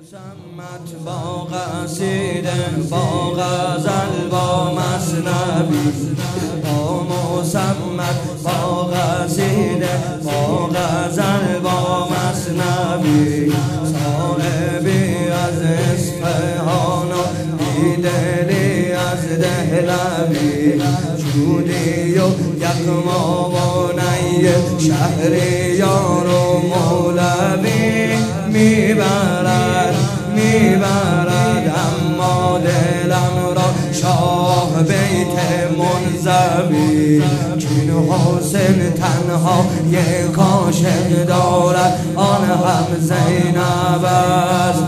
مسمت با قصیده با غزل با مثنوی با مسمت با قصیده با غزل با مثنوی صاحبی از اصفهان و بیدلی از دهلوی جودی و یکما و نی شهریار و مولوی میبرد اما دلم را شاه بیت منزوی چین حسین تنها یک عاشق دارد آن هم زینب است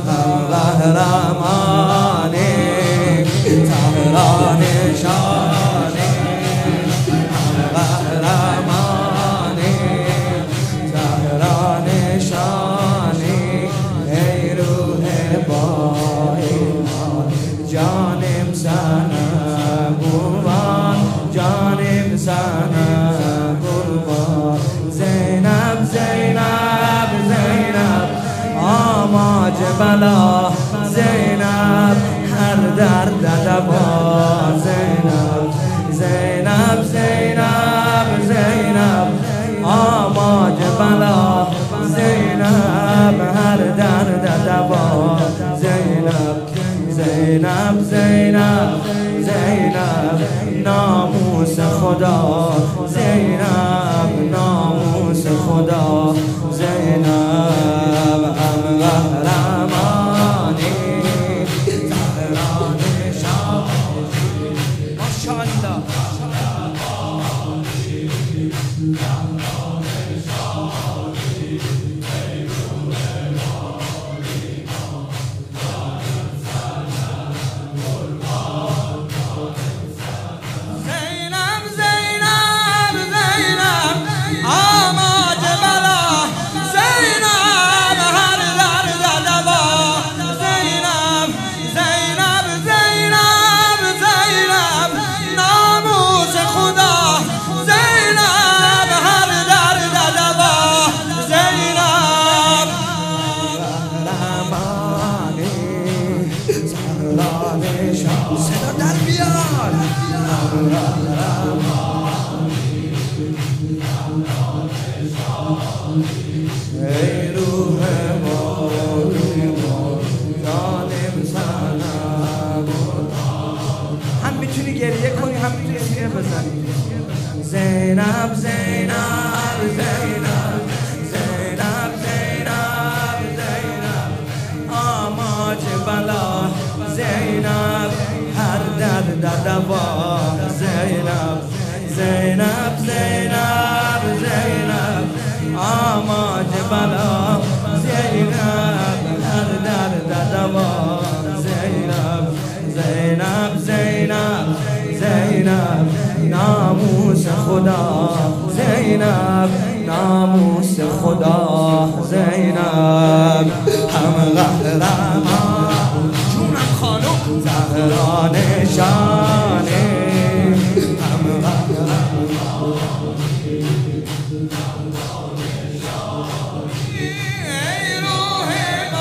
قهرمانی تهران شانی قهرمانی تهران شانی ای روح با ایمان جانم سنم قربان جانم سنم قربان زینب زینب زینب آماج بلا زینب هر درد دوا زینب زینب زینب زینب آماج بلا زینب هر درد دوا زینب زینب زینب زینب ناموس خدا زینب ناموس خدا زینب هم قهرمانی تهران شانی ماشاءالله صدا در بیار ای روح ما جانم سنم هم میتونی گریه کنی هم میتونی سیره بزنی زینب زینب زینب زینب زینب زینب آماج بلا زینب هر درد دوا زینب زینب زینب زینب آماج بلا زینب هر درد دوا زینب زینب زینب زینب ناموس خدا زینب ناموس خدا زینب هم قهرمان جونم خانم زهران شانی هم قهرمان ای روح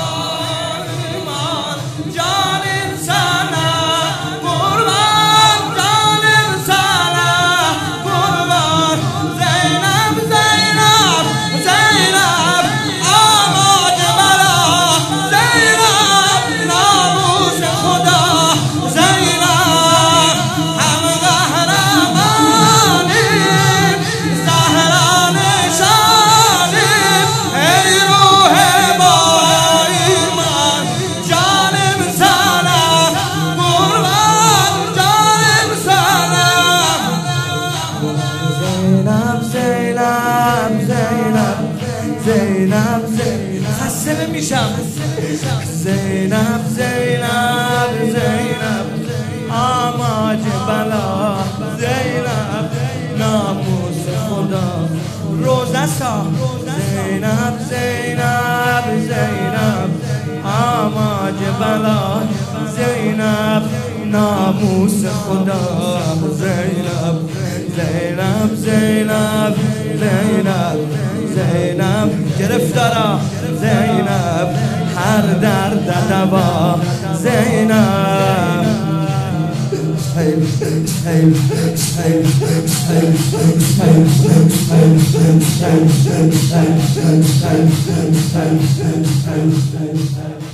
ایمان جانم سنم قربان جانم سنم قربان زینب زینب زینب آماج بلا زینب ناموس خدا زینب هم قهرمانی زهران شانی ای روح با ایمان جانم سنم قربان جانم سنم زینب زینب زینب زینب خسته نمیشم زینب زینب زینب آماج بلا زینب ناموس خدا روزه سا زینب زینب زینب آماج بلا زینب ناموس خدا زینب زینب زینب زینب زینب گرفتارا زینب هر هر درد دوا زینب Hey